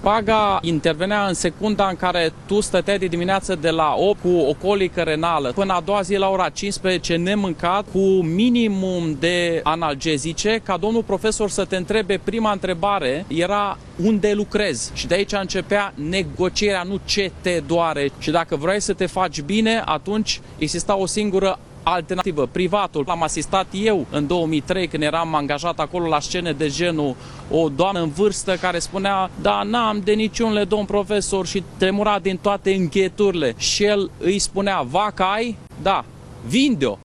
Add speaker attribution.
Speaker 1: Paga intervenea în secunda în care tu stăteai de dimineață de la 8 cu o colică renală până a doua zi la ora 15 nemâncat, cu minimum de analgezice, ca domnul profesor să te întrebe, prima întrebare era unde lucrezi. Și de aici începea negocierea, nu ce te doare. Și dacă vrei să te faci bine, atunci exista o singură alternativă, privatul. Am asistat eu în 2003 când eram angajat acolo la scene de genul o doamnă în vârstă care spunea: da, n-am de niciunle, domn profesor, și tremura din toate îngheturile. Și el îi spunea: vacă ai? Da, vinde-o.